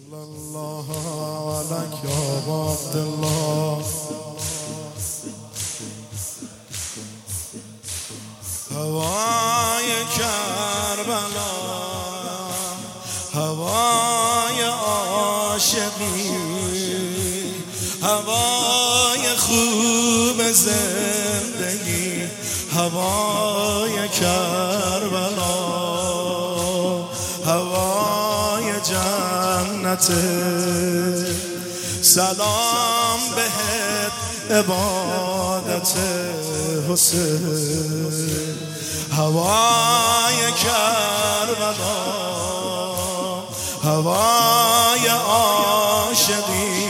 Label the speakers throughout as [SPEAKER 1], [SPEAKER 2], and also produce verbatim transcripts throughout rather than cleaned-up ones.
[SPEAKER 1] صلی الله علیک یا عبدالله. هوای کربلا، هوای عاشقی، هوای خوب زندگی، هوای کربلا، هوای جنت. سلام بهت عبادت حسین. هوای کربلا، هوای عاشقی،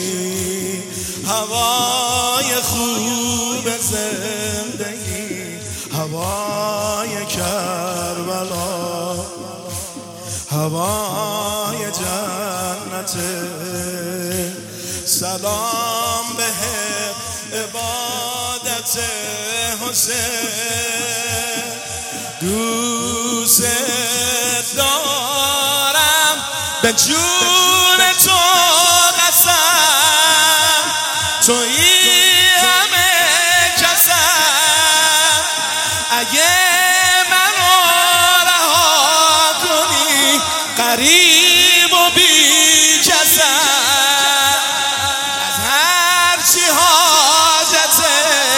[SPEAKER 1] هوای خوب زندگی، هوای کربلا، هوای جنت. سلام بهت عبادت حسین. دوست دارم به جون تو قسم، تویی همه کسم. اگه منو رها کنی غریب و بی کسم، از هرچی حاجته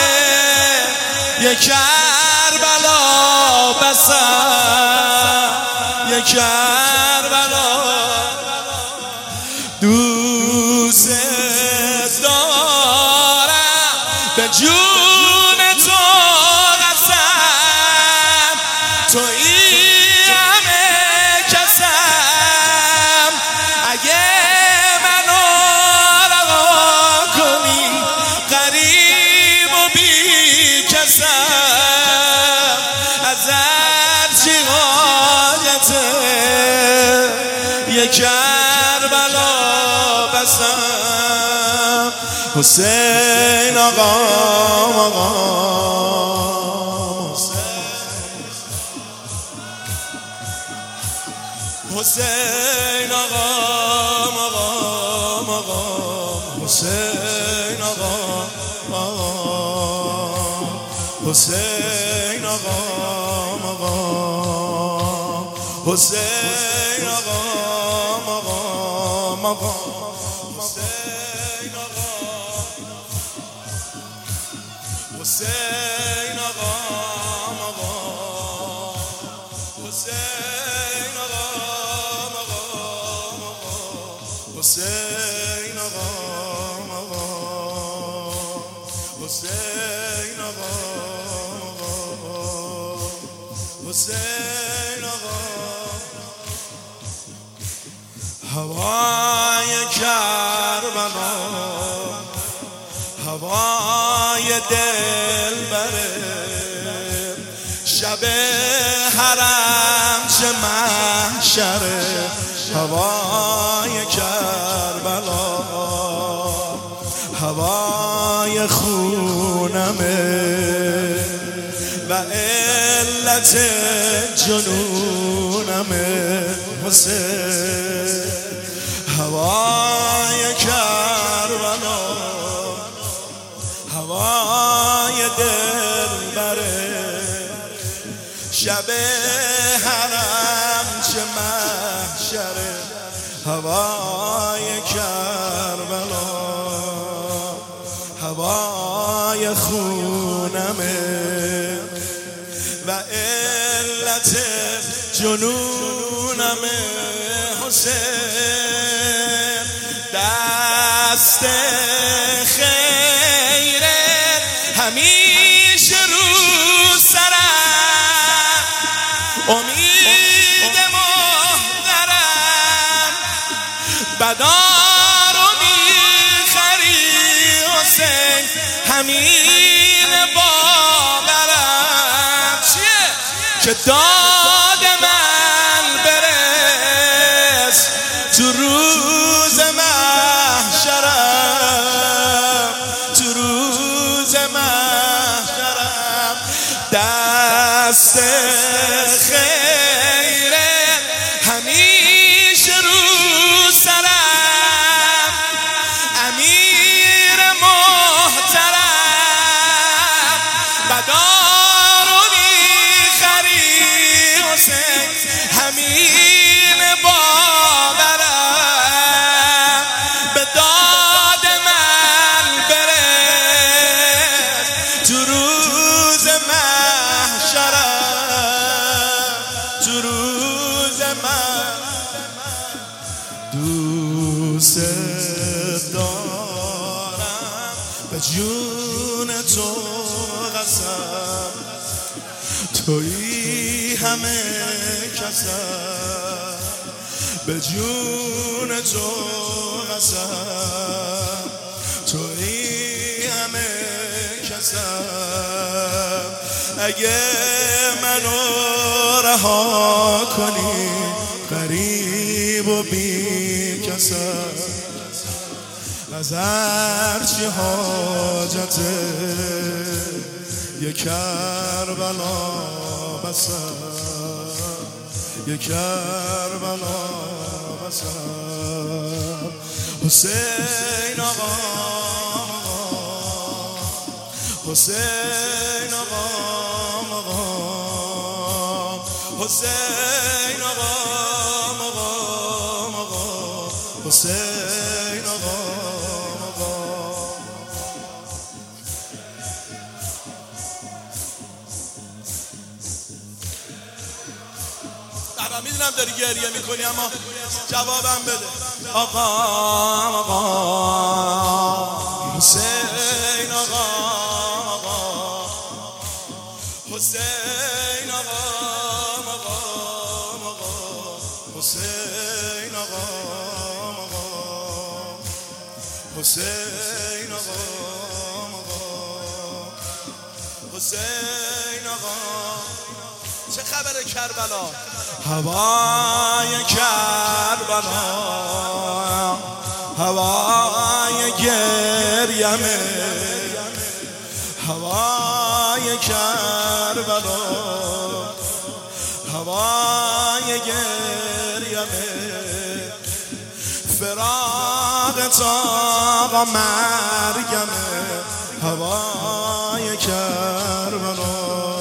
[SPEAKER 1] یک کربلا بسم، یک کربلا. دوست دارم به جون تو قسم، تویی همه کسم. اگه منو رها کنی غریب و بی کسم، از هرچی حاجته یک کربلا بسم. حسین آقا، آقا حسین آقا، آقا آقا حسین آقا، آقا حسین آقا، آقا حسین آقا، آقا آقا حسین آقا، حسین آقا، آقا حسین آقا، آقا حسین آقا، آقا حسین آقا، حسین آقا. هوای کربلا، هوای دلبره، شب حرم چه محشره. هوای کربلا، هوای خونمه و علت جنونمه. حسین هوای کربلا، هوای دلبره، شب حرم چه محشره. هوای کربلا، هوای خونمه و علت جنونمه. حسین دست خیرت همیشه رو سرم، امید محقرم بدارو میخری. حسین همین باورم چیه که داد من برس تو روز محشرم، تو روز محشرم. دست خیره همیشه رو سرم، دوست دارم به جون تو قسم، تویی همه کسم، به جون تو قسم، تویی همه کسم. اگه منو رها کنی غریب و بی کسم، از هرچی حاجته یه کربلا بسم، یه کربلا بسم. حسین آقا، حسین آقا، حسین آقا، حسین آقا. بابا میدونم داری گریه میکنی اما جوابم بده. آقا آقا حسین آقا، حسین آقا، حسین آقا، حسین آقا، حسین آقا. چه خبر کربلا؟ هوای کربلا هوای گریمه، هوای کربلا هوای گریمه. فراق تا مرگمه، هوای کربلا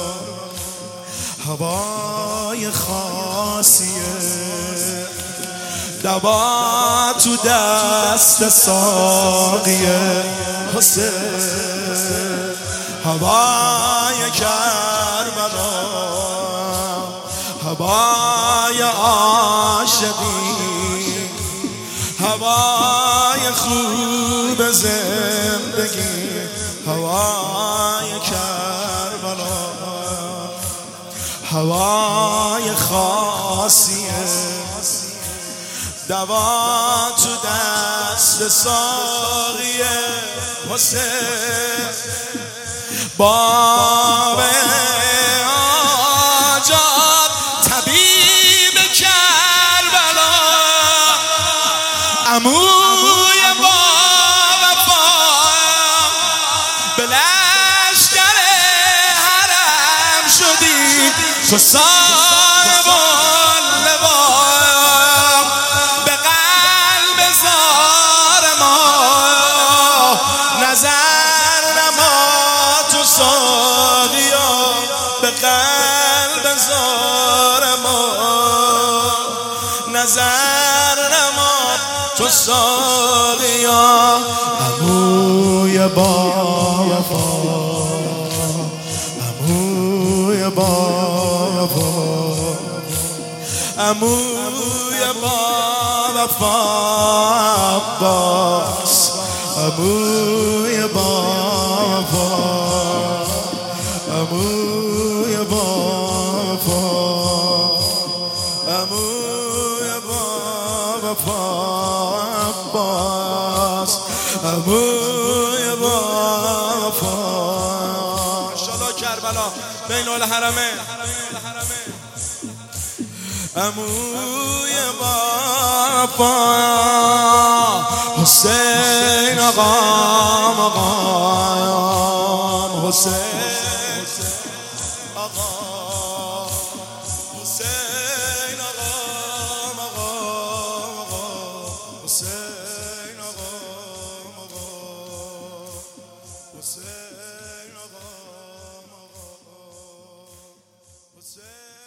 [SPEAKER 1] هوای خاصیه. دوا تو دست ساقیه حسین. هوای کربلا هوای عاشقی، هوای خوب زندگی، هوای کربلا هوای خاصیه. دوا تو دست ساقیه حسین. باب آجاد طبیب کربلا، عموی با وفا به لشکر حرم شدی تو صاحب اللوا. به قلب زار ما نظر نما تو ساقیا، به قلب زار ما نظر نما تو ساقیا. عموی با وفا، عموی با وفا، عموی با وفا عباس، عموی با وفا، عموی با وفا، عموی با وفا عباس، عموی با وفا. انشالله کربلا بین الحرمین. عموی با وفا حسین آقا، مقام حسین آقا، حسین آقا، مقام حسین آقا، حسین آقا، حسین